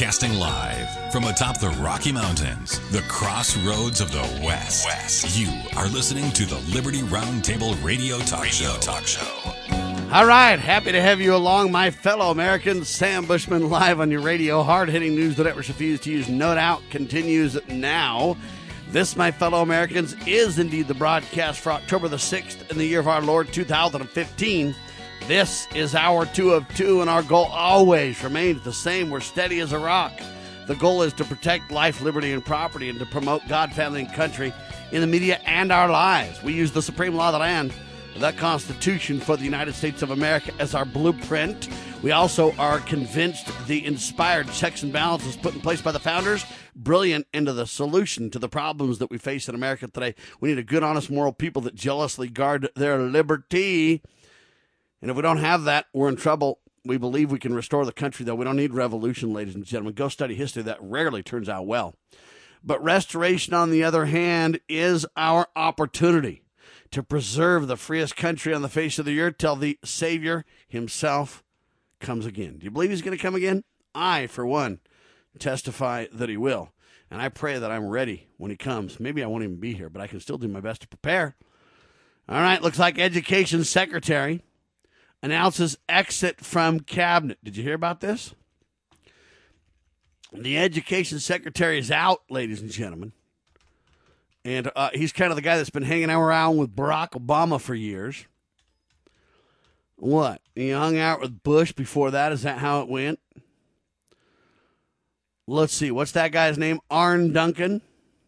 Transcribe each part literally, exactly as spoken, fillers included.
Broadcasting live from atop the Rocky Mountains, the crossroads of the West. West. You are listening to the Liberty Roundtable Radio Talk Radio Show. Talk Show. All right, happy to have you along, my fellow Americans. Sam Bushman live on your radio. Hard-hitting news the networks refuse to use. No doubt continues now. This, my fellow Americans, is indeed the broadcast for October the sixth in the year of our Lord two thousand fifteen. This is hour two of two, and our goal always remains the same. We're steady as a rock. The goal is to protect life, liberty, and property, and to promote God, family, and country in the media and our lives. We use the supreme law of the land, the Constitution for the United States of America, as our blueprint. We also are convinced the inspired checks and balances put in place by the founders, brilliant into the solution to the problems that we face in America today. We need a good, honest, moral people that jealously guard their liberty. And if we don't have that, we're in trouble. We believe we can restore the country, though. We don't need revolution, ladies and gentlemen. Go study history. That rarely turns out well. But restoration, on the other hand, is our opportunity to preserve the freest country on the face of the earth till the Savior himself comes again. Do you believe he's going to come again? I, for one, testify that he will. And I pray that I'm ready when he comes. Maybe I won't even be here, but I can still do my best to prepare. All right, looks like Education Secretary announces exit from cabinet. Did you hear about this? The Education Secretary is out, ladies and gentlemen. And uh, he's kind of the guy that's been hanging around with Barack Obama for years. What? He hung out with Bush before that? Is that how it went? Let's see. What's that guy's name? Arne Duncan?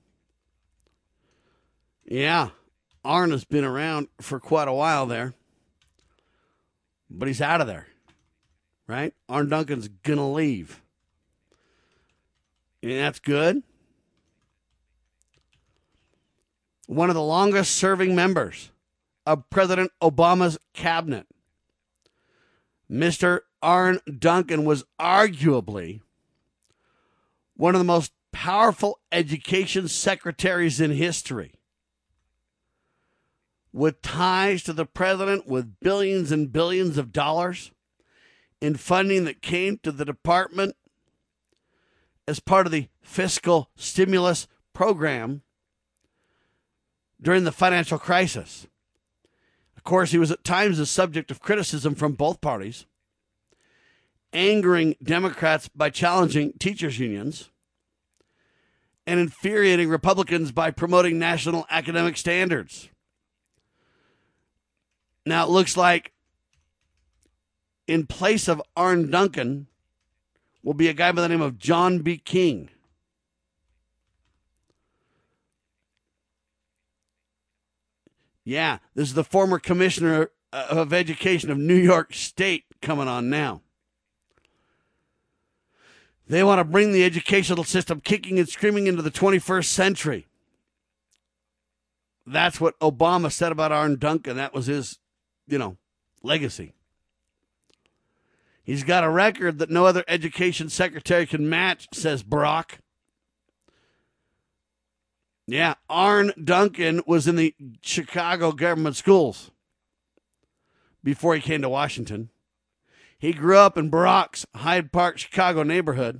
Yeah. Arne has been around for quite a while there. But he's out of there. Right? Arne Duncan's going to leave. And that's good. One of the longest serving members of President Obama's cabinet, Mister Arne Duncan, was arguably one of the most powerful education secretaries in history, with ties to the president, with billions and billions of dollars in funding that came to the department as part of the fiscal stimulus program during the financial crisis. Of course, he was at times the subject of criticism from both parties, angering Democrats by challenging teachers' unions, and infuriating Republicans by promoting national academic standards. Now, it looks like in place of Arne Duncan will be a guy by the name of John B. King. Yeah, this is the former commissioner of education of New York State coming on now. They want to bring the educational system kicking and screaming into the twenty-first century. That's what Obama said about Arne Duncan. That was his, you know, legacy. He's got a record that no other education secretary can match, says Barack. Yeah, Arne Duncan was in the Chicago government schools before he came to Washington. He grew up in Barack's Hyde Park, Chicago neighborhood.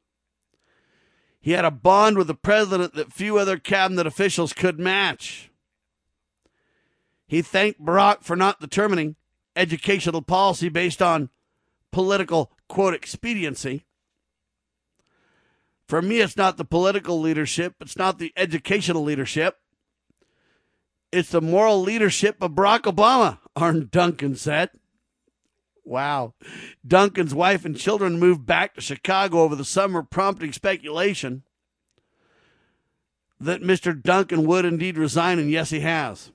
He had a bond with the president that few other cabinet officials could match. He thanked Barack for not determining educational policy based on political, quote, expediency. For me, it's not the political leadership. It's not the educational leadership. It's the moral leadership of Barack Obama, Arne Duncan said. Wow. Duncan's wife and children moved back to Chicago over the summer, prompting speculation that Mister Duncan would indeed resign, and yes, he has.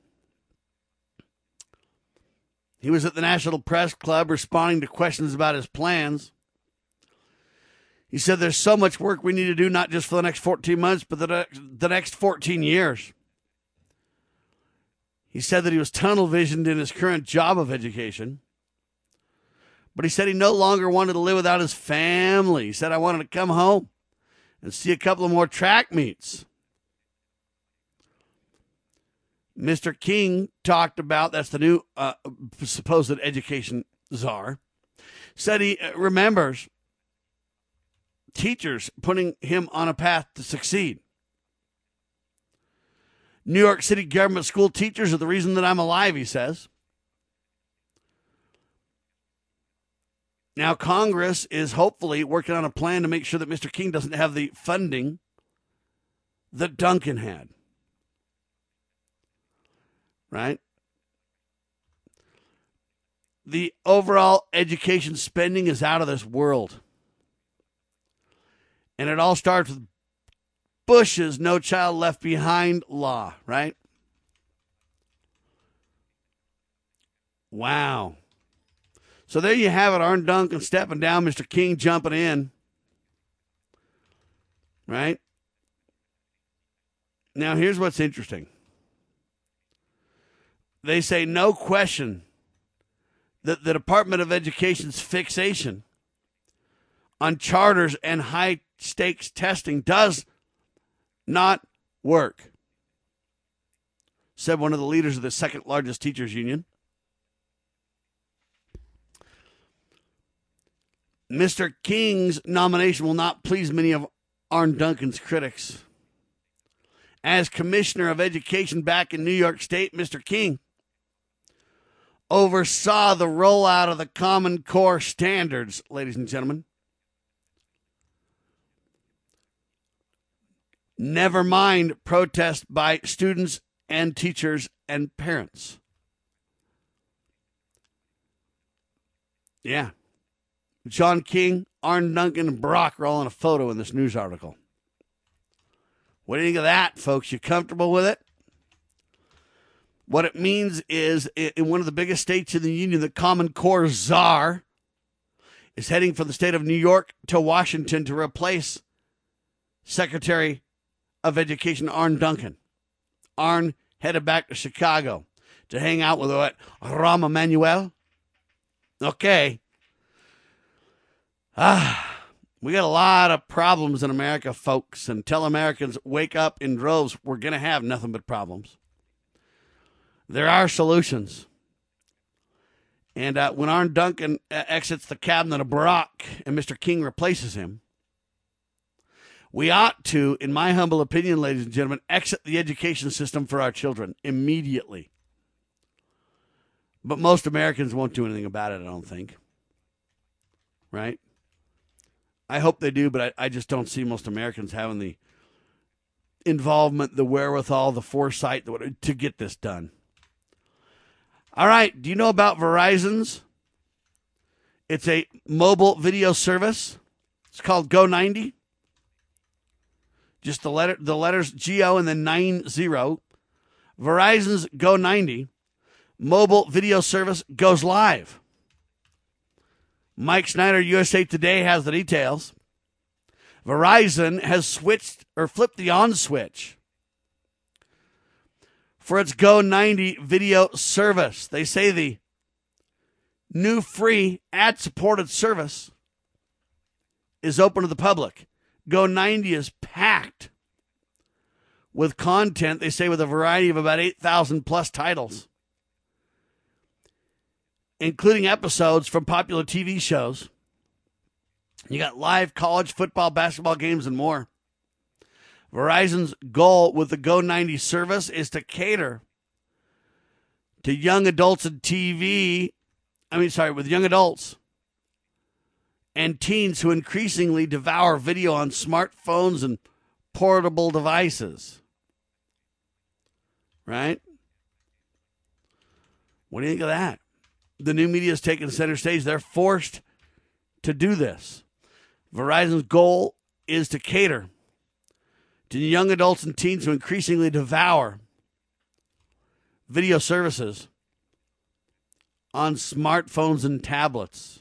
He was at the National Press Club responding to questions about his plans. He said there's so much work we need to do, not just for the next fourteen months, but the next, the next fourteen years. He said that he was tunnel visioned in his current job of education. But he said he no longer wanted to live without his family. He said, I wanted to come home and see a couple of more track meets. Mister King talked about, that's the new uh, supposed education czar, said he remembers teachers, putting him on a path to succeed. New York City government school teachers are the reason that I'm alive, he says. Now, Congress is hopefully working on a plan to make sure that Mister King doesn't have the funding that Duncan had. Right? The overall education spending is out of this world. And it all starts with Bush's No Child Left Behind law, right? Wow. So there you have it, Arn Duncan stepping down, Mister King jumping in. Right? Now, here's what's interesting. They say no question that the Department of Education's fixation on charters and high-stakes testing does not work, said one of the leaders of the second largest teachers union. Mister King's nomination will not please many of Arn Duncan's critics. As Commissioner of Education back in New York State, Mister King oversaw the rollout of the Common Core standards, ladies and gentlemen. Never mind protest by students and teachers and parents. Yeah. John King, Arn Duncan, and Barack are all in a photo in this news article. What do you think of that, folks? You comfortable with it? What it means is, in one of the biggest states in the union, the Common Core czar is heading from the state of New York to Washington to replace Secretary of Education Arn Duncan. Arn headed back to Chicago to hang out with what? Rahm Emanuel? Okay. Ah, we got a lot of problems in America, folks, and until Americans wake up in droves, we're going to have nothing but problems. There are solutions. And uh, when Arn Duncan uh, exits the cabinet of Barack and Mister King replaces him, we ought to, in my humble opinion, ladies and gentlemen, exit the education system for our children immediately. But most Americans won't do anything about it, I don't think. Right? I hope they do, but I, I just don't see most Americans having the involvement, the wherewithal, the foresight to get this done. All right, do you know about Verizon's? It's a mobile video service. It's called Go ninety. Just the letter, the letters G O and then nine zero. Verizon's Go ninety mobile video service goes live. Mike Snyder, U S A Today, has the details. Verizon has switched or flipped the on switch for its Go ninety video service. They say the new free ad-supported service is open to the public. Go ninety is packed with content, they say, with a variety of about eight thousand plus titles, including episodes from popular T V shows. You got live college football, basketball games, and more. Verizon's goal with the Go ninety service is to cater to young adults in T V. I mean, sorry, with young adults and teens who increasingly devour video on smartphones and portable devices. Right? What do you think of that? The new media is taking center stage. They're forced to do this. Verizon's goal is to cater to young adults and teens who increasingly devour video services on smartphones and tablets.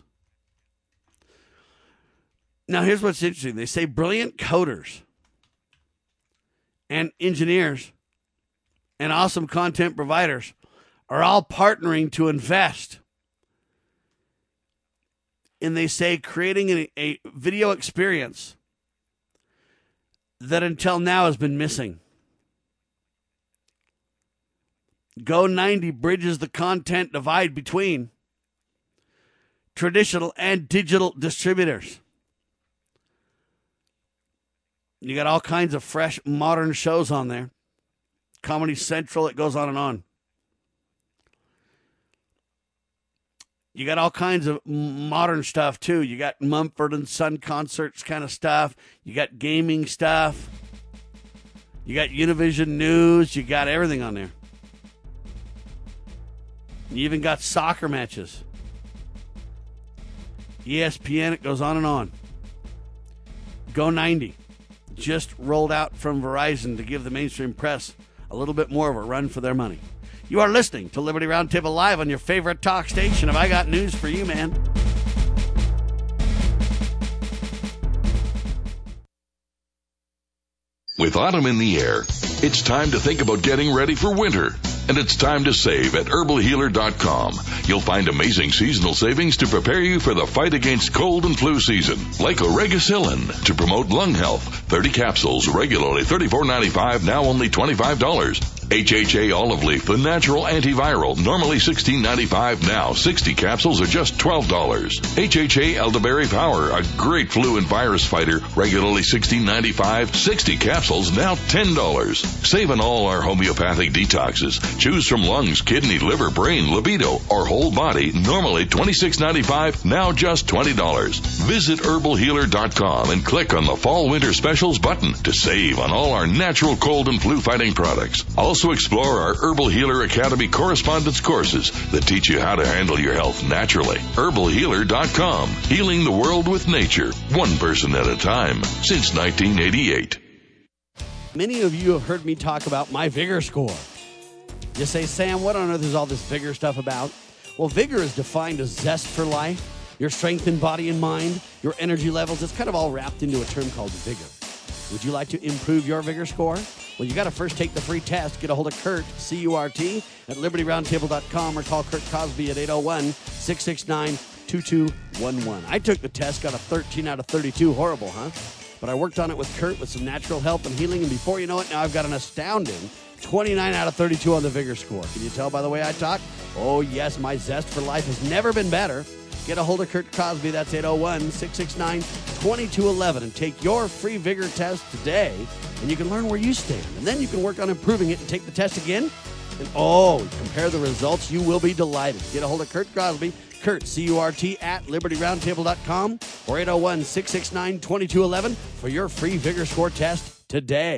Now, here's what's interesting. They say brilliant coders and engineers and awesome content providers are all partnering to invest in, they say, creating a, a video experience that until now has been missing. Go ninety bridges the content divide between traditional and digital distributors. You got all kinds of fresh, modern shows on there. Comedy Central, it goes on and on. You got all kinds of modern stuff, too. You got Mumford and Son concerts kind of stuff. You got gaming stuff. You got Univision News. You got everything on there. You even got soccer matches. E S P N, it goes on and on. Go ninety. Just rolled out from Verizon to give the mainstream press a little bit more of a run for their money. You are listening to Liberty Roundtable Live on your favorite talk station. Have I got news for you, man? With autumn in the air, it's time to think about getting ready for winter. And it's time to save at herbal healer dot com. You'll find amazing seasonal savings to prepare you for the fight against cold and flu season. Like Oregacillin to promote lung health. thirty capsules, regularly thirty-four ninety-five, now only twenty-five dollars. H H A Olive Leaf, the natural antiviral, normally sixteen ninety-five, now sixty capsules are just twelve dollars. H H A Elderberry Power, a great flu and virus fighter, regularly sixteen ninety-five, sixty capsules, now ten dollars. Save on all our homeopathic detoxes. Choose from lungs, kidney, liver, brain, libido, or whole body, normally twenty-six ninety-five, now just twenty dollars. Visit herbal healer dot com and click on the Fall Winter Specials button to save on all our natural cold and flu fighting products. Also explore our Herbal Healer Academy correspondence courses that teach you how to handle your health naturally. herbal healer dot com, healing the world with nature, one person at a time, since nineteen eighty-eight. Many of you have heard me talk about my Vigor Score. You say, Sam, what on earth is all this Vigor stuff about? Well, Vigor is defined as zest for life, your strength in body and mind, your energy levels. It's kind of all wrapped into a term called Vigor. Would you like to improve your Vigor Score? Well, you got to first take the free test. Get a hold of Kurt, C U R T, at liberty roundtable dot com or call Kurt Cosby at eight oh one, six six nine, two two one one. I took the test, got a thirteen out of thirty-two. Horrible, huh? But I worked on it with Kurt with some natural help and healing, and before you know it, now I've got an astounding twenty-nine out of thirty-two on the Vigor Score. Can you tell by the way I talk? Oh, yes, my zest for life has never been better. Get a hold of Kurt Cosby. That's eight oh one, six six nine, two two one one. And take your free Vigor test today, and you can learn where you stand. And then you can work on improving it and take the test again. And, oh, compare the results. You will be delighted. Get a hold of Kurt Cosby. Kurt, C U R T, at liberty roundtable dot com or eight oh one, six six nine, two two one one for your free Vigor Score test today.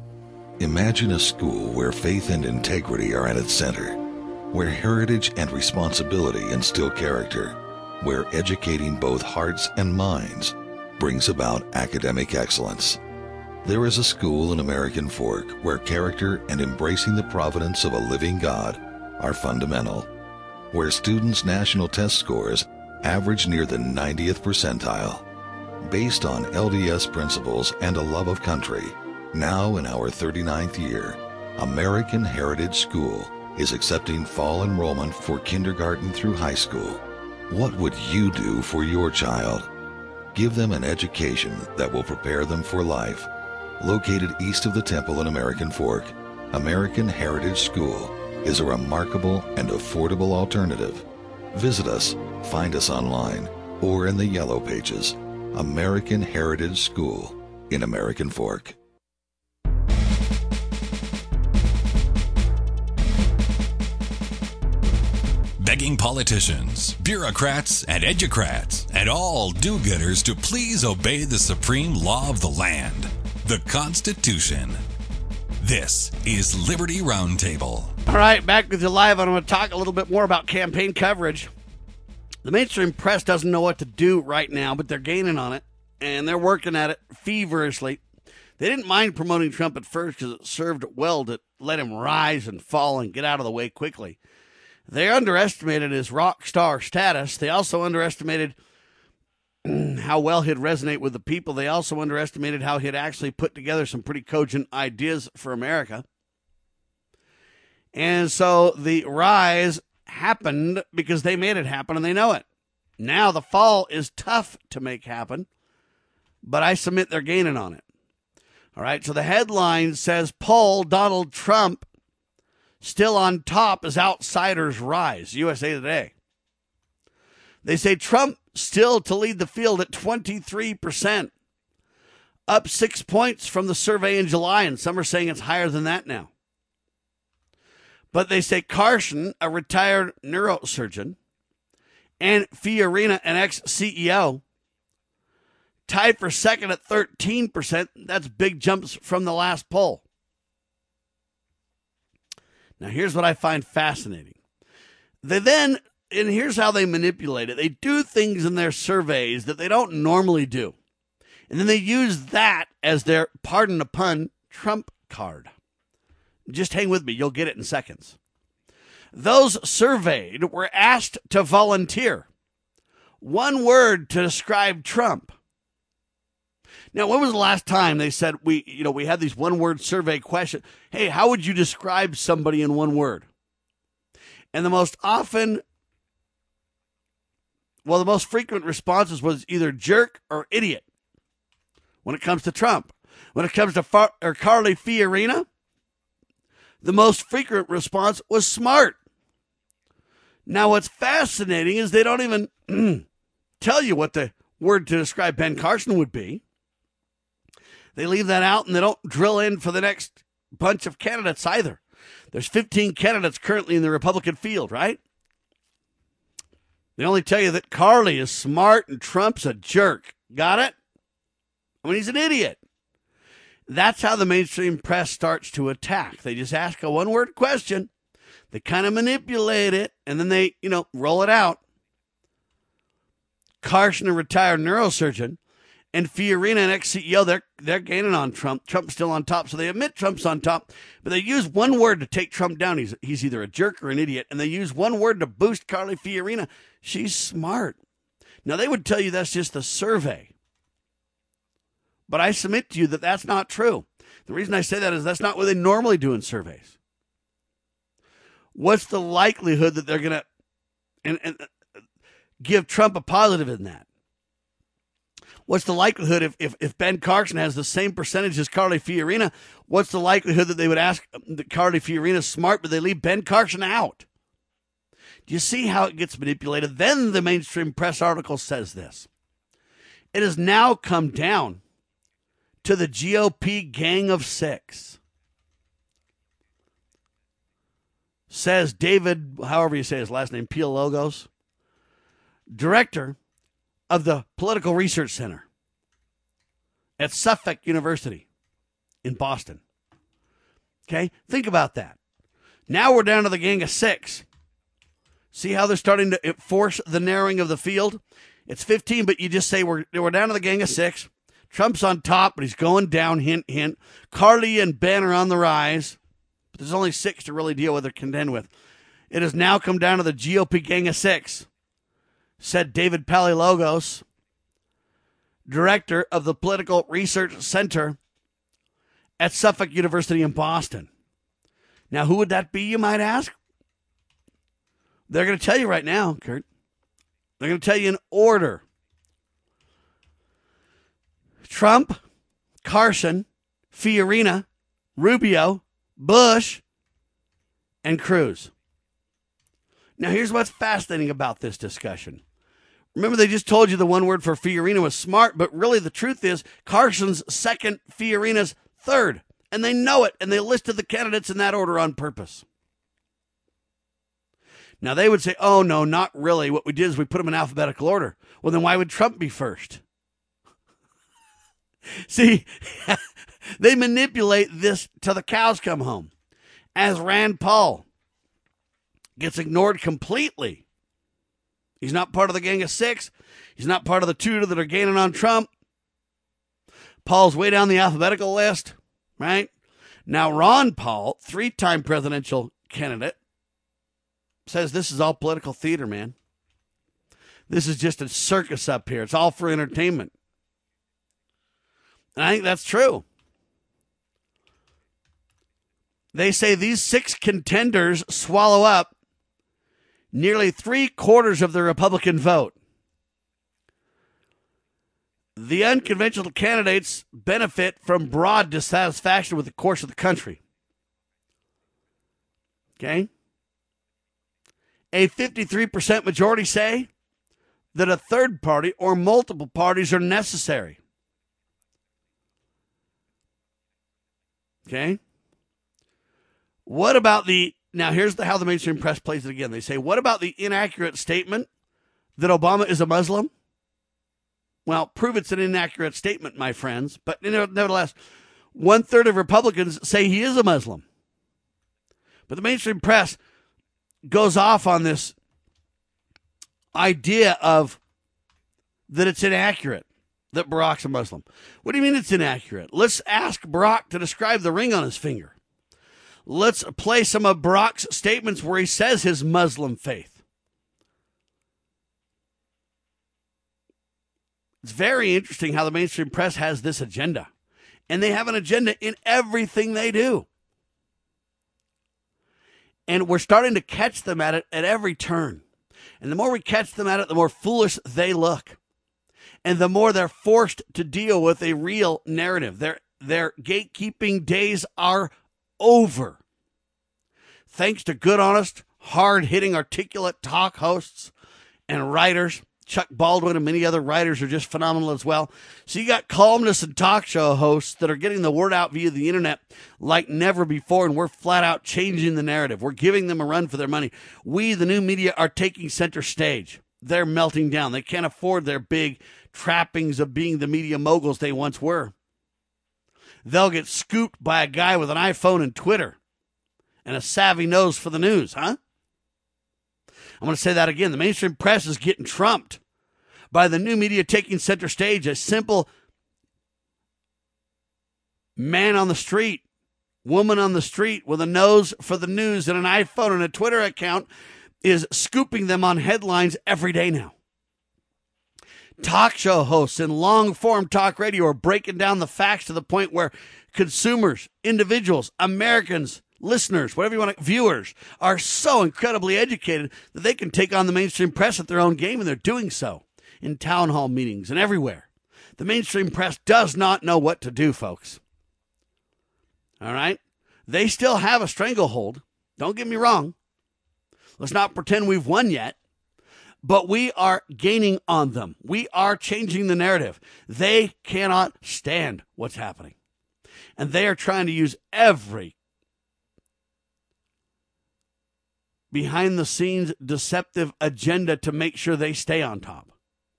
Imagine a school where faith and integrity are at its center, where heritage and responsibility instill character, where educating both hearts and minds brings about academic excellence. There is a school in American Fork where character and embracing the providence of a living God are fundamental, where students' national test scores average near the ninetieth percentile. Based on L D S principles and a love of country, now in our thirty-ninth year, American Heritage School is accepting fall enrollment for kindergarten through high school. What would you do for your child? Give them an education that will prepare them for life. Located east of the Temple in American Fork, American Heritage School is a remarkable and affordable alternative. Visit us, find us online, or in the Yellow Pages. American Heritage School in American Fork. Begging politicians, bureaucrats, and educrats, and all do-gooders to please obey the supreme law of the land, the Constitution. This is Liberty Roundtable. All right, back with you live. I'm going to talk a little bit more about campaign coverage. The mainstream press doesn't know what to do right now, but they're gaining on it, and they're working at it feverishly. They didn't mind promoting Trump at first because it served well to let him rise and fall and get out of the way quickly. They underestimated his rock star status. They also underestimated how well he'd resonate with the people. They also underestimated how he'd actually put together some pretty cogent ideas for America. And so the rise happened because they made it happen and they know it. Now the fall is tough to make happen, but I submit they're gaining on it. All right, so the headline says, poll Donald Trump still on top as outsiders rise. U S A Today. They say Trump still to lead the field at twenty-three percent. up six points from the survey in July, and some are saying it's higher than that now. But they say Carson, a retired neurosurgeon, and Fiorina, an ex-C E O, tied for second at thirteen percent. That's big jumps from the last poll. Now, here's what I find fascinating. They then, and here's how they manipulate it. They do things in their surveys that they don't normally do. And then they use that as their, pardon the pun, trump card. Just hang with me. You'll get it in seconds. Those surveyed were asked to volunteer one word to describe Trump. Now, when was the last time they said we, you know, we had these one-word survey questions? Hey, how would you describe somebody in one word? And the most often, well, the most frequent responses was either jerk or idiot when it comes to Trump. When it comes to Far- or Carly Fiorina, the most frequent response was smart. Now, what's fascinating is they don't even tell you what the word to describe Ben Carson would be. They leave that out, and they don't drill in for the next bunch of candidates either. There's fifteen candidates currently in the Republican field, right? They only tell you that Carly is smart and Trump's a jerk. Got it? I mean, he's an idiot. That's how the mainstream press starts to attack. They just ask a one-word question. They kind of manipulate it, and then they, you know, roll it out. Carson, a retired neurosurgeon, and Fiorina, an ex-C E O, they're, they're gaining on Trump. Trump's still on top, so they admit Trump's on top. But they use one word to take Trump down. He's, he's either a jerk or an idiot. And they use one word to boost Carly Fiorina. She's smart. Now, they would tell you that's just a survey. But I submit to you that that's not true. The reason I say that is that's not what they normally do in surveys. What's the likelihood that they're going to and, and give Trump a positive in that? What's the likelihood if, if, if Ben Carson has the same percentage as Carly Fiorina, what's the likelihood that they would ask that Carly Fiorina's smart, but they leave Ben Carson out? Do you see how it gets manipulated? Then the mainstream press article says this. It has now come down to the G O P gang of six. Says David, however you say his last name, Palelogos, director of the Political Research Center at Suffolk University in Boston. Okay, think about that. Now we're down to the gang of six. See how they're starting to force the narrowing of the field? It's fifteen, but you just say we're, we're down to the gang of six. Trump's on top, but he's going down, hint, hint. Carly and Ben are on the rise, but there's only six to really deal with or contend with. It has now come down to the G O P gang of six, said David Palelogos, director of the Political Research Center at Suffolk University in Boston. Now, who would that be, you might ask? They're going to tell you right now, Kurt. They're going to tell you in order. Trump, Carson, Fiorina, Rubio, Bush, and Cruz. Now, here's what's fascinating about this discussion. Remember, they just told you the one word for Fiorina was smart, but really the truth is Carson's second, Fiorina's third. And they know it, and they listed the candidates in that order on purpose. Now, they would say, oh, no, not really. What we did is we put them in alphabetical order. Well, then why would Trump be first? See, they manipulate this till the cows come home. As Rand Paul gets ignored completely. He's not part of the gang of six. He's not part of the two that are gaining on Trump. Paul's way down the alphabetical list, right? Now, Ron Paul, three-time presidential candidate, says this is all political theater, man. This is just a circus up here. It's all for entertainment. And I think that's true. They say these six contenders swallow up nearly three quarters of the Republican vote. The unconventional candidates benefit from broad dissatisfaction with the course of the country. Okay? A fifty-three percent majority say that a third party or multiple parties are necessary. Okay? What about the, now here's the, how the mainstream press plays it again. They say, what about the inaccurate statement that Obama is a Muslim? Well, prove it's an inaccurate statement, my friends. But nevertheless, one third of Republicans say he is a Muslim. But the mainstream press goes off on this idea of that it's inaccurate that Barack's a Muslim. What do you mean it's inaccurate? Let's ask Barack to describe the ring on his finger. Let's play some of Barack's statements where he says his Muslim faith. It's very interesting how the mainstream press has this agenda. And they have an agenda in everything they do. And we're starting to catch them at it at every turn. And the more we catch them at it, the more foolish they look. And the more they're forced to deal with a real narrative. Their, their gatekeeping days are over. Thanks to good, honest, hard-hitting, articulate talk hosts and writers. Chuck Baldwin and many other writers are just phenomenal as well. So you got columnists and talk show hosts that are getting the word out via the internet like never before, and we're flat out changing the narrative. We're giving them a run for their money. We, the new media, are taking center stage. They're melting down. They can't afford their big trappings of being the media moguls they once were. They'll get scooped by a guy with an iPhone and Twitter and a savvy nose for the news, huh? I'm going to say that again. The mainstream press is getting trumped by the new media taking center stage. A simple man on the street, woman on the street with a nose for the news and an iPhone and a Twitter account is scooping them on headlines every day now. Talk show hosts in long-form talk radio are breaking down the facts to the point where consumers, individuals, Americans, listeners, whatever you want to, viewers, are so incredibly educated that they can take on the mainstream press at their own game, and they're doing so in town hall meetings and everywhere. The mainstream press does not know what to do, folks. All right? They still have a stranglehold. Don't get me wrong. Let's not pretend we've won yet. But we are gaining on them. We are changing the narrative. They cannot stand what's happening. And they are trying to use every behind-the-scenes deceptive agenda to make sure they stay on top.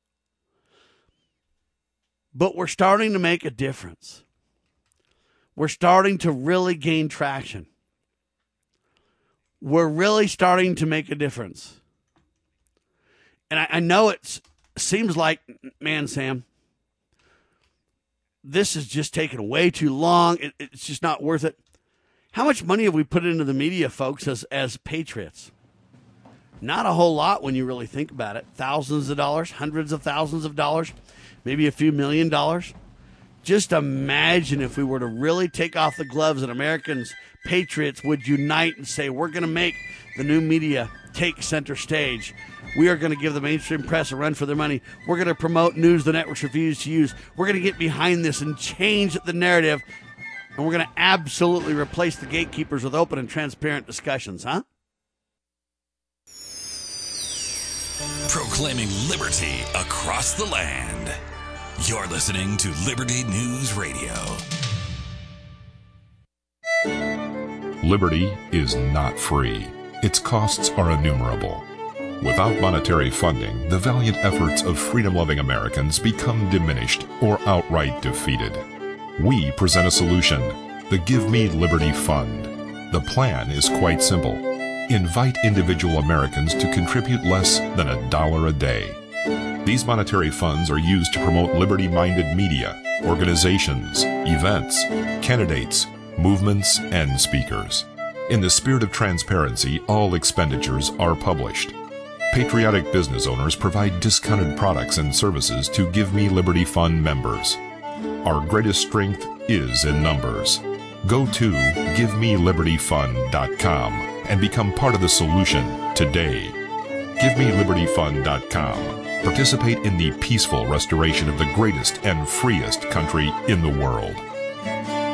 But we're starting to make a difference. We're starting to really gain traction. We're really starting to make a difference. And I, I know it seems like, man, Sam, this is just taking way too long. It, it's just not worth it. How much money have we put into the media, folks, as, as patriots? Not a whole lot when you really think about it. Thousands of dollars, hundreds of thousands of dollars, maybe a few million dollars. Just imagine if we were to really take off the gloves and Americans, patriots, would unite and say, we're going to make the new media take center stage. We are going to give the mainstream press a run for their money. We're going to promote news the networks refuse to use. We're going to get behind this and change the narrative. And we're going to absolutely replace the gatekeepers with open and transparent discussions, huh? Proclaiming liberty across the land. You're listening to Liberty News Radio. Liberty is not free. Its costs are innumerable. Without monetary funding, the valiant efforts of freedom-loving Americans become diminished or outright defeated. We present a solution, the Give Me Liberty Fund. The plan is quite simple. Invite individual Americans to contribute less than a dollar a day. These monetary funds are used to promote liberty-minded media, organizations, events, candidates, movements, and speakers. In the spirit of transparency, all expenditures are published. Patriotic business owners provide discounted products and services to Give Me Liberty Fund members. Our greatest strength is in numbers. Go to give me liberty fund dot com and become part of the solution today. give me liberty fund dot com. Participate in the peaceful restoration of the greatest and freest country in the world.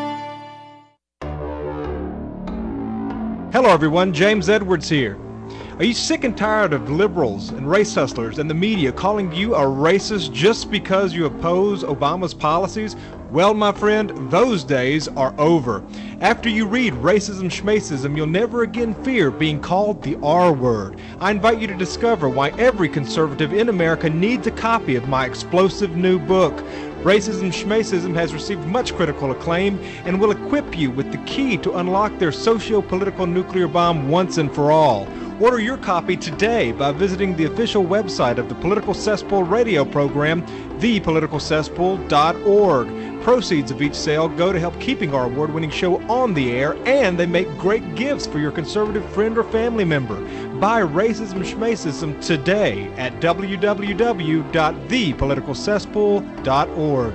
Hello everyone, James Edwards here. Are you sick and tired of liberals and race hustlers and the media calling you a racist just because you oppose Obama's policies? Well, my friend, those days are over. After you read Racism Schmacism, you'll never again fear being called the R word. I invite you to discover why every conservative in America needs a copy of my explosive new book. Racism Schmacism has received much critical acclaim and will equip you with the key to unlock their socio-political nuclear bomb once and for all. Order your copy today by visiting the official website of the Political Cesspool radio program, the political cesspool dot org. Proceeds of each sale go to help keeping our award-winning show on the air, and they make great gifts for your conservative friend or family member. Buy Racism Schmacism today at w w w dot the political cesspool dot org.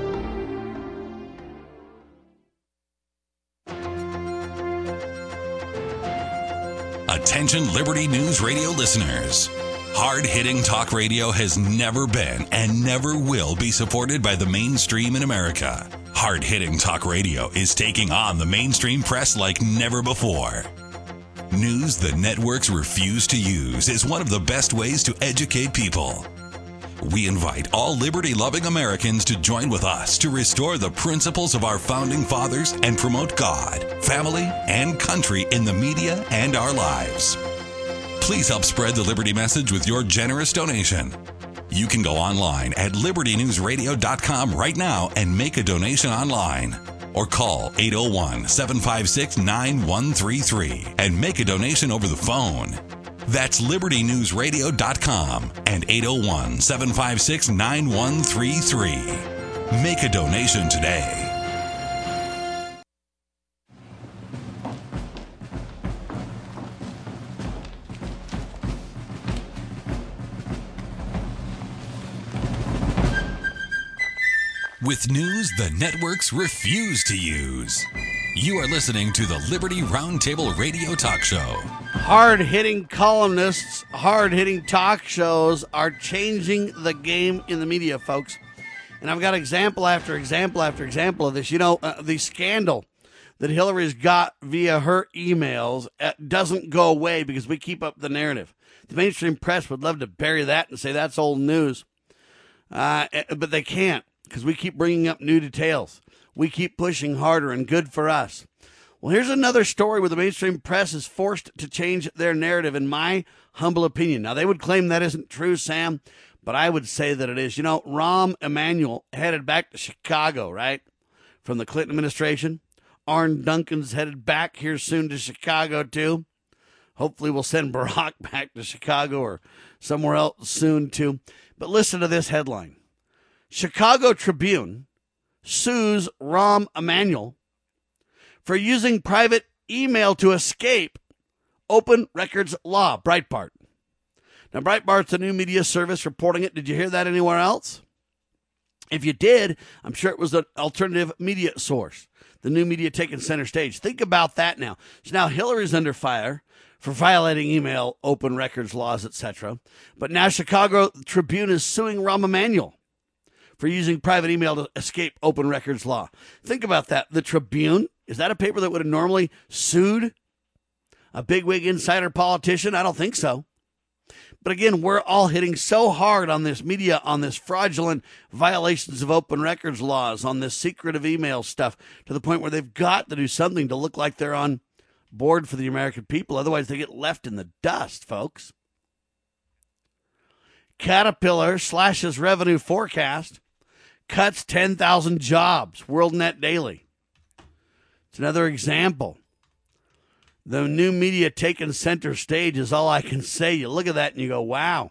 Attention Liberty News Radio listeners. Hard-hitting talk radio has never been and never will be supported by the mainstream in America. Hard-hitting talk radio is taking on the mainstream press like never before. News the networks refuse to use is one of the best ways to educate people. We invite all liberty-loving Americans to join with us to restore the principles of our founding fathers and promote God, family, and country in the media and our lives. Please help spread the Liberty message with your generous donation. You can go online at liberty news radio dot com right now and make a donation online. Or call eight oh one, seven five six, nine one three three and make a donation over the phone. That's liberty news radio dot com and eight oh one, seven five six, nine one three three. Make a donation today. With news the networks refuse to use. You are listening to the Liberty Roundtable Radio Talk Show. Hard-hitting columnists, hard-hitting talk shows are changing the game in the media, folks. And I've got example after example after example of this. You know, uh, the scandal that Hillary's got via her emails uh, doesn't go away because we keep up the narrative. The mainstream press would love to bury that and say that's old news. Uh, but they can't, because we keep bringing up new details. We keep pushing harder, and good for us. Well, here's another story where the mainstream press is forced to change their narrative, in my humble opinion. Now, they would claim that isn't true, Sam, but I would say that it is. You know, Rahm Emanuel headed back to Chicago, right, from the Clinton administration. Arne Duncan's headed back here soon to Chicago, too. Hopefully we'll send Barack back to Chicago or somewhere else soon, too. But listen to this headline. Chicago Tribune sues Rahm Emanuel for using private email to escape open records law. Breitbart. Now, Breitbart's a new media service reporting it. Did you hear that anywhere else? If you did, I'm sure it was an alternative media source. The new media taking center stage. Think about that now. So now Hillary's under fire for violating email, open records laws, et cetera. But now Chicago Tribune is suing Rahm Emanuel for using private email to escape open records law. Think about that. The Tribune, is that a paper that would have normally sued a bigwig insider politician? I don't think so. But again, we're all hitting so hard on this media, on this fraudulent violations of open records laws, on this secretive email stuff, to the point where they've got to do something to look like they're on board for the American people. Otherwise, they get left in the dust, folks. Caterpillar slashes revenue forecast, cuts ten thousand jobs, WorldNet Daily. It's another example. The new media taking center stage is all I can say. You look at that and you go, wow.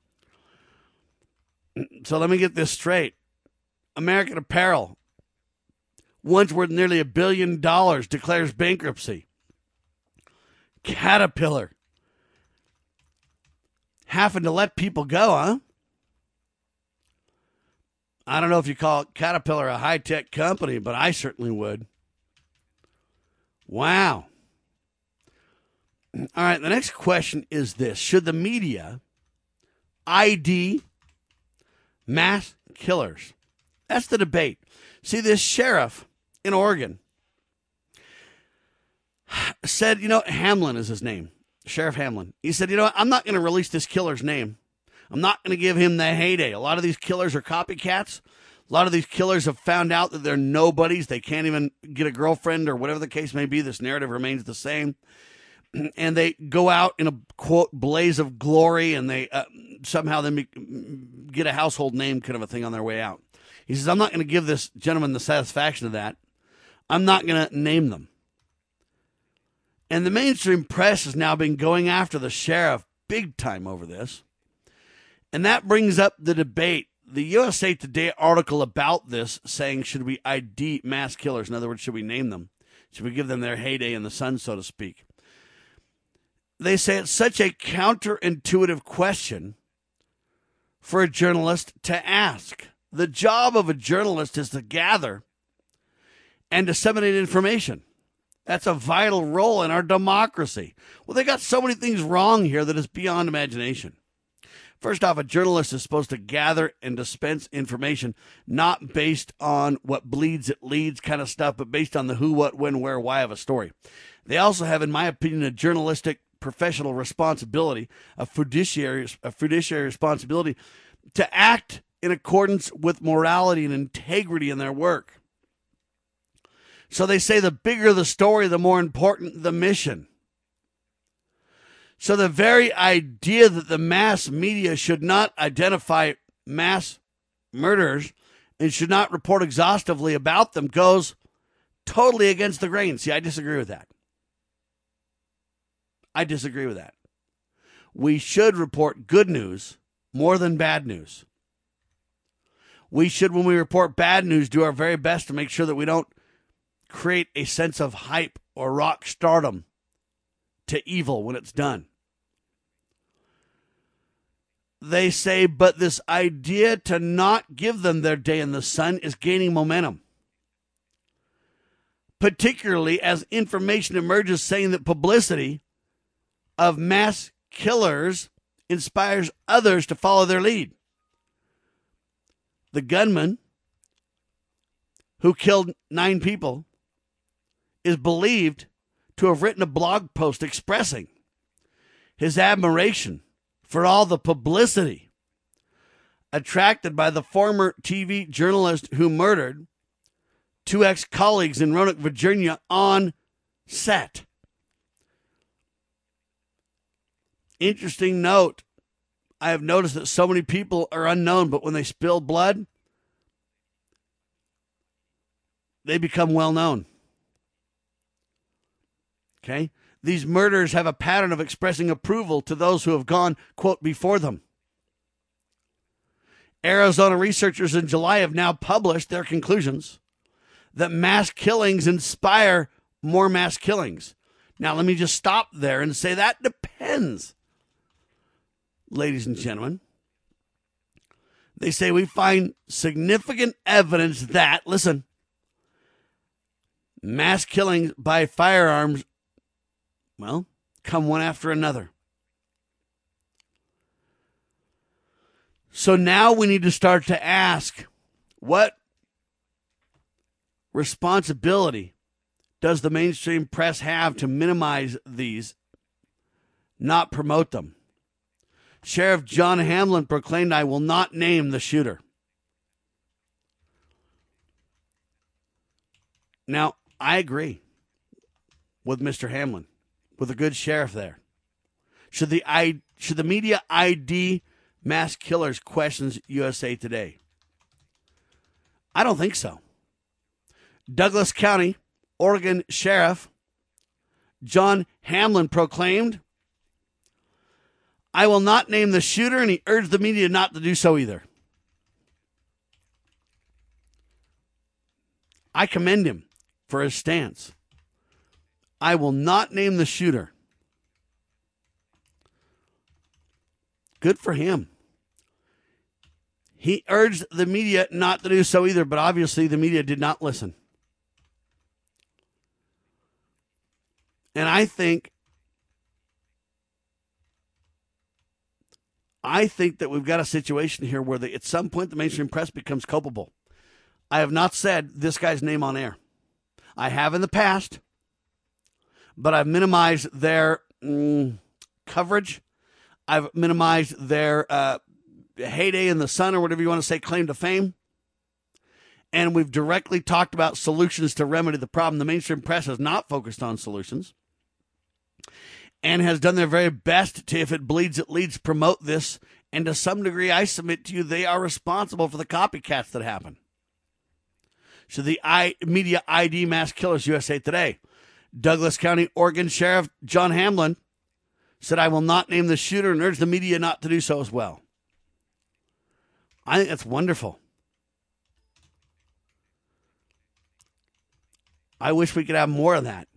So let me get this straight. American Apparel, once worth nearly a billion dollars, declares bankruptcy. Caterpillar, having to let people go, huh? I don't know if you call Caterpillar a high-tech company, but I certainly would. Wow. All right, the next question is this. Should the media I D mass killers? That's the debate. See, this sheriff in Oregon said, you know, Hamlin is his name. Sheriff Hamlin. He said, you know what? I'm not going to release this killer's name. I'm not going to give him the heyday. A lot of these killers are copycats. A lot of these killers have found out that they're nobodies. They can't even get a girlfriend or whatever the case may be. This narrative remains the same. And they go out in a, quote, blaze of glory, and they uh, somehow then get a household name kind of a thing on their way out. He says, I'm not going to give this gentleman the satisfaction of that. I'm not going to name them. And the mainstream press has now been going after the sheriff big time over this. And that brings up the debate. The U S A Today article about this saying, should we I D mass killers? In other words, should we name them? Should we give them their heyday in the sun, so to speak? They say it's such a counterintuitive question for a journalist to ask. The job of a journalist is to gather and disseminate information. That's a vital role in our democracy. Well, they got so many things wrong here that it's beyond imagination. First off, a journalist is supposed to gather and dispense information, not based on what bleeds it leads kind of stuff, but based on the who, what, when, where, why of a story. They also have, in my opinion, a journalistic professional responsibility, a fiduciary, a fiduciary responsibility to act in accordance with morality and integrity in their work. So they say the bigger the story, the more important the mission. So the very idea that the mass media should not identify mass murderers and should not report exhaustively about them goes totally against the grain. See, I disagree with that. I disagree with that. We should report good news more than bad news. We should, when we report bad news, do our very best to make sure that we don't create a sense of hype or rock stardom to evil when it's done. They say, but this idea to not give them their day in the sun is gaining momentum, particularly as information emerges saying that publicity of mass killers inspires others to follow their lead. The gunman who killed nine people is believed to have written a blog post expressing his admiration for all the publicity attracted by the former T V journalist who murdered two ex-colleagues in Roanoke, Virginia on set. Interesting note, I have noticed that so many people are unknown, but when they spill blood, they become well known. Okay? These murderers have a pattern of expressing approval to those who have gone, quote, before them. Arizona researchers in July have now published their conclusions that mass killings inspire more mass killings. Now, let me just stop there and say that depends, ladies and gentlemen. They say we find significant evidence that, listen, mass killings by firearms, well, come one after another. So now we need to start to ask, what responsibility does the mainstream press have to minimize these, not promote them? Sheriff John Hamlin proclaimed, I will not name the shooter. Now, I agree with Mister Hamlin, with a good sheriff there. Should the I should the media I D mass killers, questions U S A Today? I don't think so. Douglas County, Oregon Sheriff John Hamlin proclaimed, I will not name the shooter, and he urged the media not to do so either. I commend him for his stance. I will not name the shooter. Good for him. He urged the media not to do so either, but obviously the media did not listen. And I think I think that we've got a situation here where the, at some point the mainstream press becomes culpable. I have not said this guy's name on air. I have in the past, but I've minimized their, mm, coverage. I've minimized their uh, heyday in the sun, or whatever you want to say, claim to fame. And we've directly talked about solutions to remedy the problem. The mainstream press has not focused on solutions and has done their very best to, if it bleeds, it leads, promote this. And to some degree, I submit to you, they are responsible for the copycats that happen. So the I, media I D mass killers, U S A Today. Douglas County, Oregon Sheriff John Hamlin said, I will not name the shooter and urge the media not to do so as well. I think that's wonderful. I wish we could have more of that.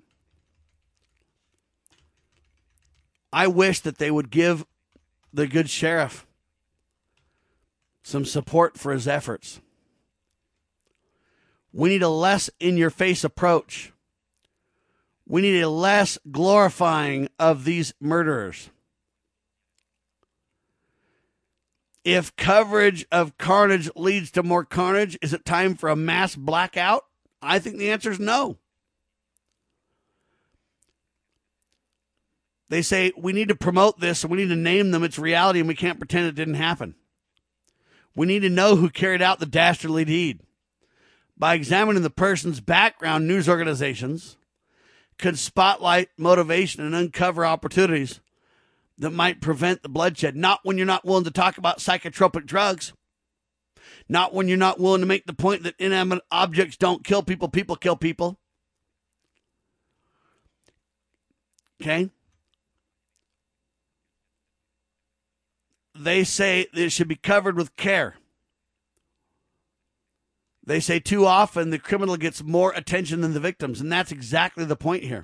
I wish that they would give the good sheriff some support for his efforts. We need a less in-your-face approach. We need a less glorifying of these murderers. If coverage of carnage leads to more carnage, is it time for a mass blackout? I think the answer is no. They say we need to promote this and we need to name them. It's reality and we can't pretend it didn't happen. We need to know who carried out the dastardly deed. By examining the person's background, news organizations could spotlight motivation and uncover opportunities that might prevent the bloodshed. Not when you're not willing to talk about psychotropic drugs. Not when you're not willing to make the point that inanimate objects don't kill people, people kill people. Okay? They say it should be covered with care. They say too often the criminal gets more attention than the victims, and that's exactly the point here.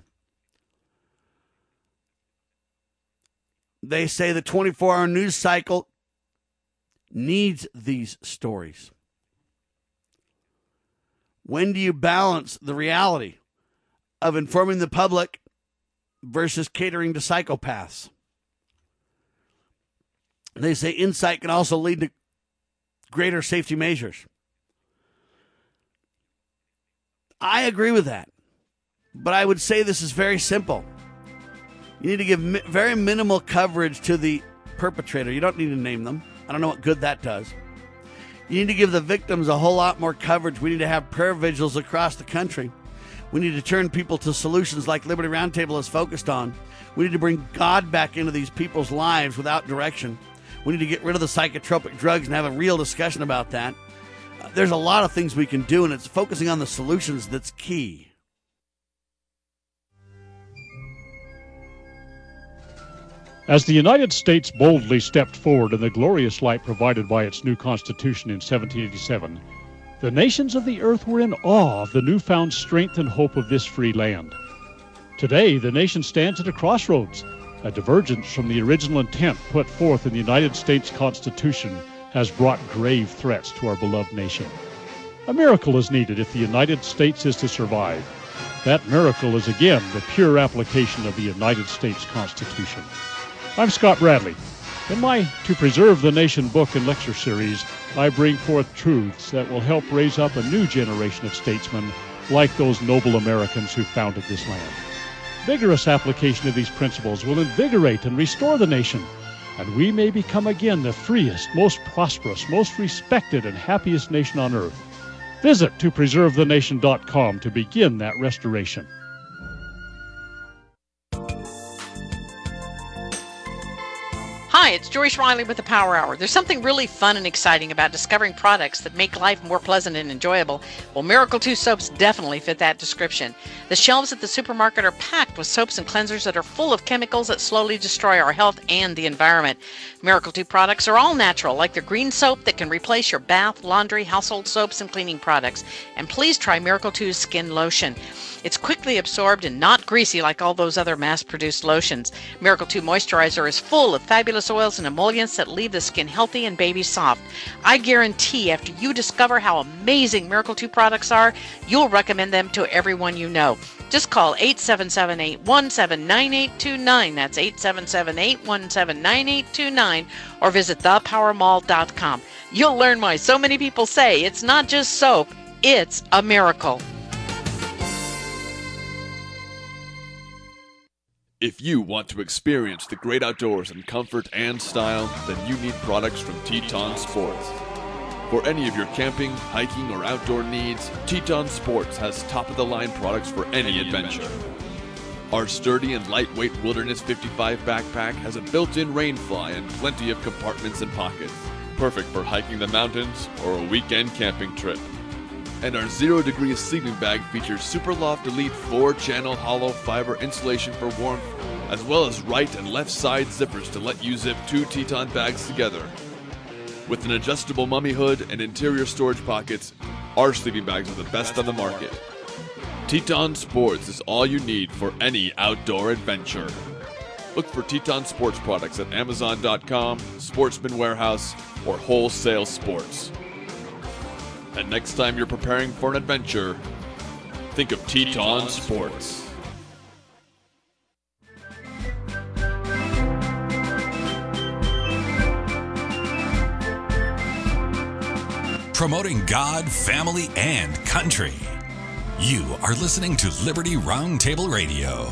They say the twenty-four hour news cycle needs these stories. When do you balance the reality of informing the public versus catering to psychopaths? They say insight can also lead to greater safety measures. I agree with that. But I would say this is very simple. You need to give mi- very minimal coverage to the perpetrator. You don't need to name them. I don't know what good that does. You need to give the victims a whole lot more coverage. We need to have prayer vigils across the country. We need to turn people to solutions like Liberty Roundtable is focused on. We need to bring God back into these people's lives without direction. We need to get rid of the psychotropic drugs and have a real discussion about that. Uh, there's a lot of things we can do, and it's focusing on the solutions that's key. As the United States boldly stepped forward in the glorious light provided by its new Constitution in seventeen eighty-seven, the nations of the earth were in awe of the newfound strength and hope of this free land. Today, the nation stands at a crossroads. A divergence from the original intent put forth in the United States Constitution has brought grave threats to our beloved nation. A miracle is needed if the United States is to survive. That miracle is again the pure application of the United States Constitution. I'm Scott Bradley. In my To Preserve the Nation book and lecture series, I bring forth truths that will help raise up a new generation of statesmen like those noble Americans who founded this land. Vigorous application of these principles will invigorate and restore the nation, and we may become again the freest, most prosperous, most respected, and happiest nation on earth. Visit to preserve the nation dot com to begin that restoration. Hi, it's Joyce Riley with the Power Hour. There's something really fun and exciting about discovering products that make life more pleasant and enjoyable. Well, Miracle two soaps definitely fit that description. The shelves at the supermarket are packed with soaps and cleansers that are full of chemicals that slowly destroy our health and the environment. Miracle two products are all natural, like their green soap that can replace your bath, laundry, household soaps, and cleaning products. And please try Miracle two's skin lotion. It's quickly absorbed and not greasy like all those other mass-produced lotions. Miracle two Moisturizer is full of fabulous oils and emollients that leave the skin healthy and baby soft. I guarantee after you discover how amazing Miracle two products are, you'll recommend them to everyone you know. Just call eight seven seven, eight one seven, nine eight two nine. That's eight seven seven, eight one seven, nine eight two nine. Or visit the power mall dot com. You'll learn why so many people say it's not just soap, it's a miracle. If you want to experience the great outdoors in comfort and style, then you need products from Teton Sports. For any of your camping, hiking, or outdoor needs, Teton Sports has top-of-the-line products for any adventure. Our sturdy and lightweight Wilderness fifty-five backpack has a built-in rainfly and plenty of compartments and pockets, perfect for hiking the mountains or a weekend camping trip. And our Zero Degree sleeping bag features Superloft Elite four-channel hollow fiber insulation for warmth, as well as right and left side zippers to let you zip two Teton bags together. With an adjustable mummy hood and interior storage pockets, our sleeping bags are the best on the market. Teton Sports is all you need for any outdoor adventure. Look for Teton Sports products at Amazon dot com, Sportsman Warehouse, or Wholesale Sports. And next time you're preparing for an adventure, think of Teton Sports. Promoting God, family, and country. You are listening to Liberty Roundtable Radio.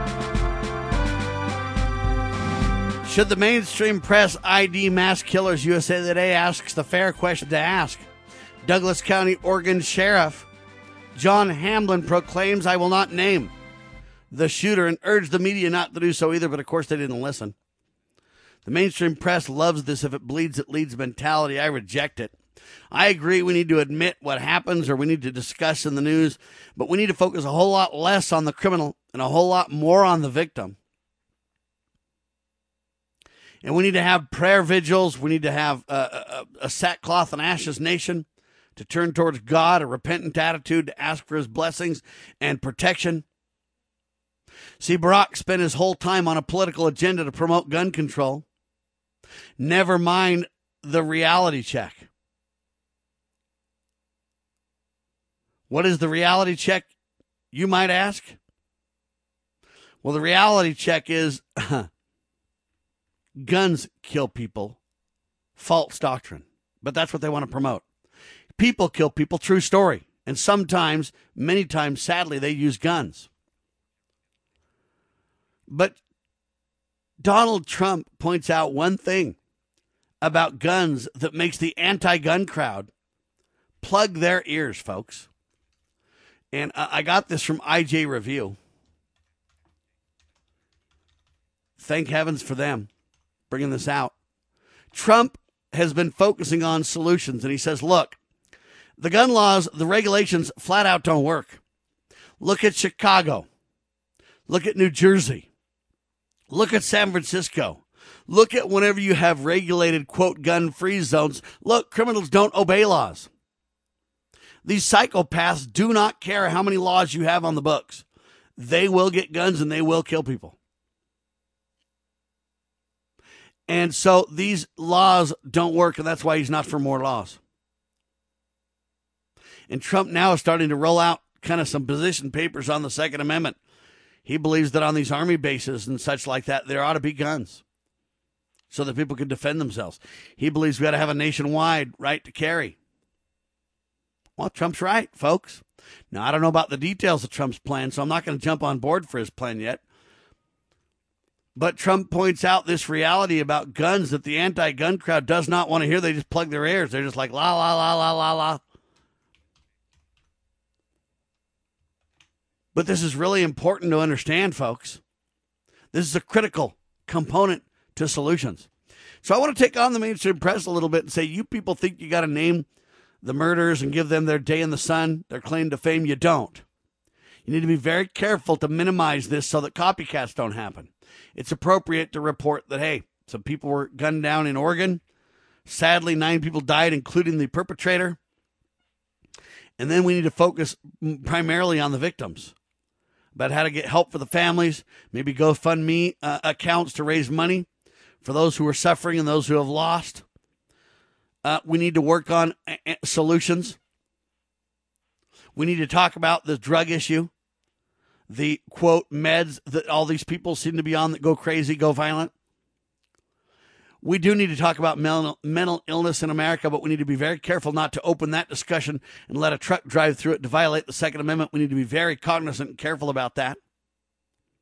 Should the mainstream press I D mass killers? U S A Today asks the fair question to ask. Douglas County, Oregon Sheriff John Hamlin proclaims, "I will not name the shooter," and urged the media not to do so either, but of course they didn't listen. The mainstream press loves this "if it bleeds, it leads" mentality. I reject it. I agree we need to admit what happens, or we need to discuss in the news, but we need to focus a whole lot less on the criminal and a whole lot more on the victim. And we need to have prayer vigils. We need to have a, a, a sackcloth and ashes nation to turn towards God, a repentant attitude to ask for his blessings and protection. See, Barack spent his whole time on a political agenda to promote gun control. Never mind the reality check. What is the reality check, you might ask? Well, the reality check is guns kill people. False doctrine. But that's what they want to promote. People kill people, true story. And sometimes, many times, sadly, they use guns. But Donald Trump points out one thing about guns that makes the anti-gun crowd plug their ears, folks. And I got this from I J Review. Thank heavens for them bringing this out. Trump has been focusing on solutions, and he says, look, the gun laws, the regulations flat out don't work. Look at Chicago. Look at New Jersey. Look at San Francisco. Look at whenever you have regulated, quote, gun-free zones. Look, criminals don't obey laws. These psychopaths do not care how many laws you have on the books. They will get guns and they will kill people. And so these laws don't work, and that's why he's not for more laws. And Trump now is starting to roll out kind of some position papers on the Second Amendment. He believes that on these army bases and such like that, there ought to be guns so that people can defend themselves. He believes we got to have a nationwide right to carry. Well, Trump's right, folks. Now, I don't know about the details of Trump's plan, so I'm not going to jump on board for his plan yet. But Trump points out this reality about guns that the anti-gun crowd does not want to hear. They just plug their ears. They're just like, la, la, la, la, la, la. But this is really important to understand, folks. This is a critical component to solutions. So I want to take on the mainstream press a little bit and say, you people think you got to name the murderers and give them their day in the sun, their claim to fame. You don't. You need to be very careful to minimize this so that copycats don't happen. It's appropriate to report that, hey, some people were gunned down in Oregon. Sadly, nine people died, including the perpetrator. And then we need to focus primarily on the victims, about how to get help for the families, maybe GoFundMe uh, accounts to raise money for those who are suffering and those who have lost. Uh, we need to work on uh, solutions. We need to talk about the drug issue, the, quote, meds that all these people seem to be on that go crazy, go violent. We do need to talk about mental, mental illness in America, but we need to be very careful not to open that discussion and let a truck drive through it to violate the Second Amendment. We need to be very cognizant and careful about that.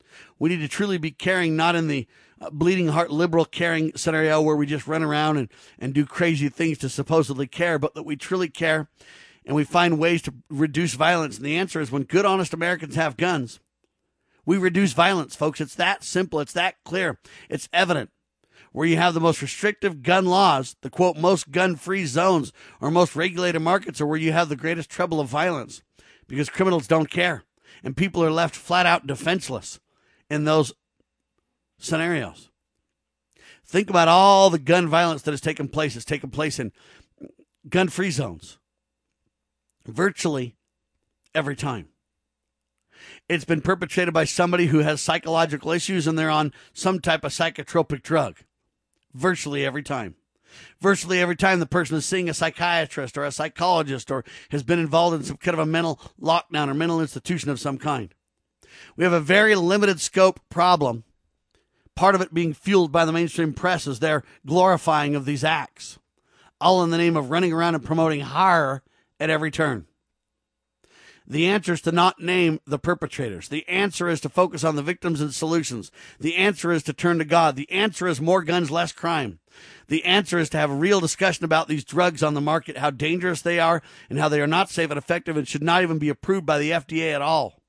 We need to truly be caring, not in the uh, bleeding heart liberal caring scenario where we just run around and, and do crazy things to supposedly care, but that we truly care and we find ways to reduce violence. And the answer is when good, honest Americans have guns, we reduce violence, folks. It's that simple. It's that clear. It's evident. Where you have the most restrictive gun laws, the, quote, most gun-free zones or most regulated markets are where you have the greatest trouble of violence because criminals don't care and people are left flat out defenseless in those scenarios. Think about all the gun violence that has taken place. It's taken place in gun-free zones virtually every time. It's been perpetrated by somebody who has psychological issues and they're on some type of psychotropic drug. Virtually every time. Virtually every time the person is seeing a psychiatrist or a psychologist or has been involved in some kind of a mental lockdown or mental institution of some kind. We have a very limited scope problem. Part of it being fueled by the mainstream press is their glorifying of these acts. All in the name of running around and promoting horror at every turn. The answer is to not name the perpetrators. The answer is to focus on the victims and solutions. The answer is to turn to God. The answer is more guns, less crime. The answer is to have a real discussion about these drugs on the market, how dangerous they are, and how they are not safe and effective and should not even be approved by the F D A at all.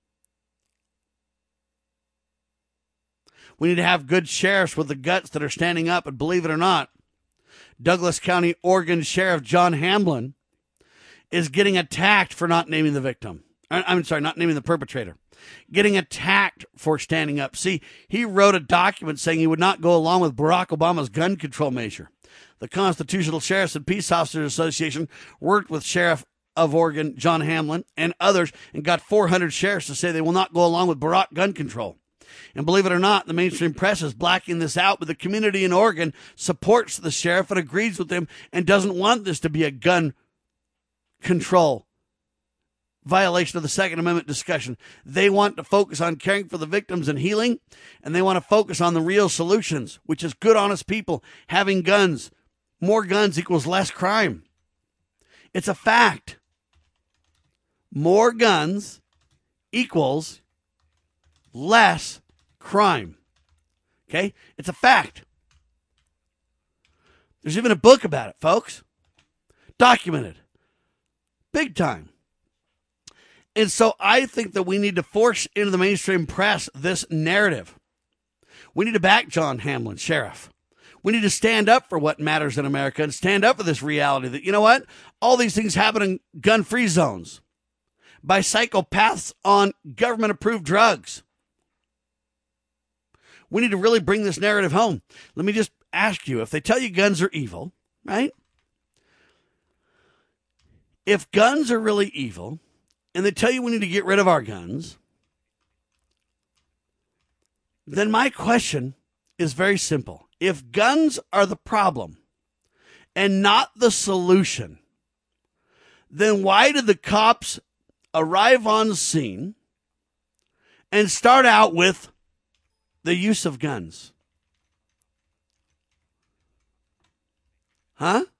We need to have good sheriffs with the guts that are standing up, and believe it or not, Douglas County, Oregon Sheriff John Hamlin is getting attacked for not naming the victim. I'm sorry, not naming the perpetrator. Getting attacked for standing up. See, he wrote a document saying he would not go along with Barack Obama's gun control measure. The Constitutional Sheriffs and Peace Officers Association worked with Sheriff of Oregon, John Hamlin, and others, and got four hundred sheriffs to say they will not go along with Barack gun control. And believe it or not, the mainstream press is blacking this out, but the community in Oregon supports the sheriff and agrees with him and doesn't want this to be a gun control violation of the Second Amendment discussion. They want to focus on caring for the victims and healing, and they want to focus on the real solutions, which is good, honest people having guns. More guns equals less crime. It's a fact. More guns equals less crime. Okay? It's a fact. There's even a book about it, folks. Documented. Big time. And so I think that we need to force into the mainstream press this narrative. We need to back John Hamlin, sheriff. We need to stand up for what matters in America and stand up for this reality that, you know what? All these things happen in gun-free zones by psychopaths on government-approved drugs. We need to really bring this narrative home. Let me just ask you, if they tell you guns are evil, right? If guns are really evil, and they tell you we need to get rid of our guns, then my question is very simple. If guns are the problem and not the solution, then why did the cops arrive on scene and start out with the use of guns? Huh?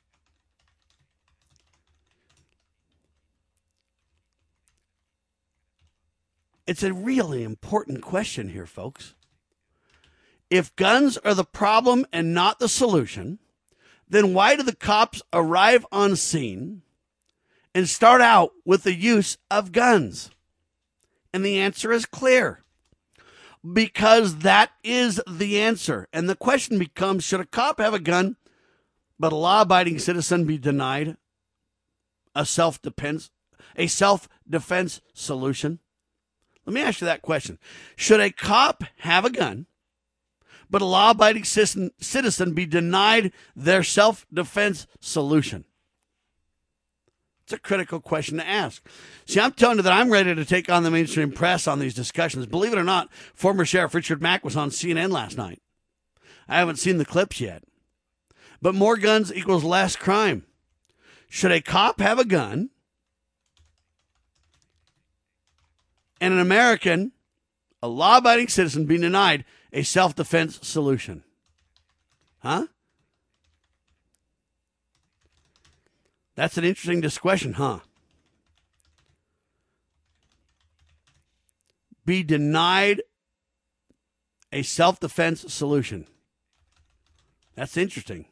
It's a really important question here, folks. If guns are the problem and not the solution, then why do the cops arrive on scene and start out with the use of guns? And the answer is clear. Because that is the answer. And the question becomes, should a cop have a gun, but a law-abiding citizen be denied a self-defense, a self-defense solution? Let me ask you that question. Should a cop have a gun, but a law-abiding citizen be denied their self-defense solution? It's a critical question to ask. See, I'm telling you that I'm ready to take on the mainstream press on these discussions. Believe it or not, former Sheriff Richard Mack was on C N N last night. I haven't seen the clips yet. But more guns equals less crime. Should a cop have a gun and an American, a law-abiding citizen, be denied a self-defense solution? Huh? That's an interesting discussion, huh? Be denied a self-defense solution. That's interesting.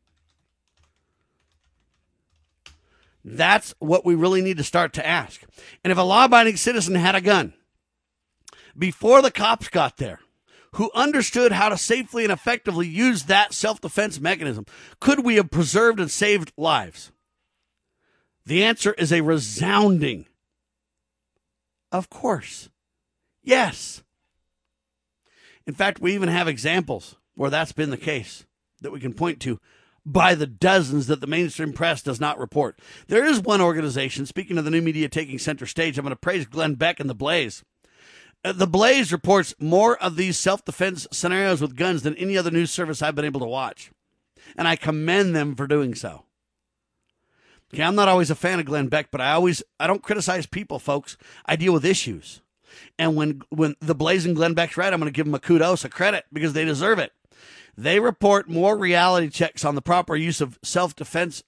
That's what we really need to start to ask. And if a law-abiding citizen had a gun before the cops got there, who understood how to safely and effectively use that self-defense mechanism, could we have preserved and saved lives? The answer is a resounding, of course, yes. In fact, we even have examples where that's been the case that we can point to by the dozens that the mainstream press does not report. There is one organization, speaking of the new media taking center stage, I'm going to praise Glenn Beck and The Blaze. Uh, the Blaze reports more of these self-defense scenarios with guns than any other news service I've been able to watch. And I commend them for doing so. Okay, I'm not always a fan of Glenn Beck, but I always, I don't criticize people, folks. I deal with issues. And when, when The Blaze and Glenn Beck's right, I'm going to give them a kudos, a credit, because they deserve it. They report more reality checks on the proper use of self-defense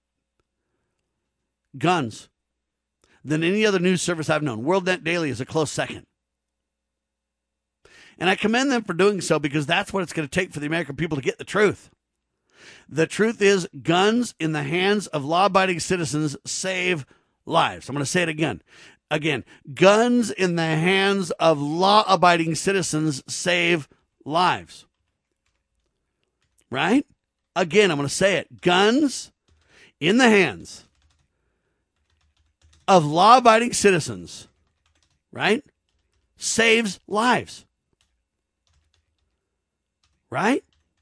guns than any other news service I've known. WorldNet Daily is a close second. And I commend them for doing so because that's what it's going to take for the American people to get the truth. The truth is, guns in the hands of law-abiding citizens save lives. I'm going to say it again. Again, guns in the hands of law-abiding citizens save lives. Right? Again, I'm going to say it. Guns in the hands of law-abiding citizens, right, saves lives. Right?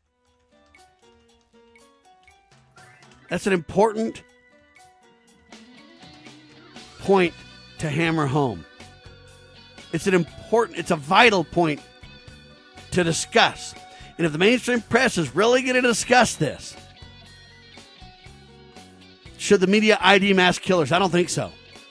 That's an important point to hammer home. It's an important, it's a vital point to discuss. And if the mainstream press is really going to discuss this, should the media I D mass killers? I don't think so.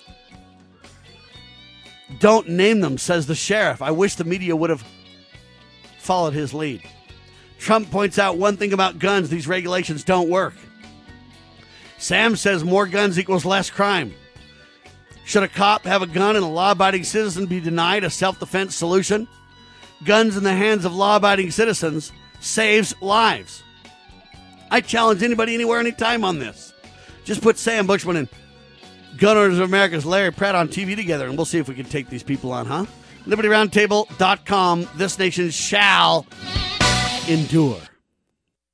Don't name them, says the sheriff. I wish the media would have followed his lead. Trump points out one thing about guns: these regulations don't work. Sam says more guns equals less crime. Should a cop have a gun and a law-abiding citizen be denied a self-defense solution? Guns in the hands of law-abiding citizens saves lives. I challenge anybody, anywhere, anytime on this. Just put Sam Bushman and Gun Owners of America's Larry Pratt on T V together, and we'll see if we can take these people on, huh? Liberty Roundtable dot com. This nation shall endure.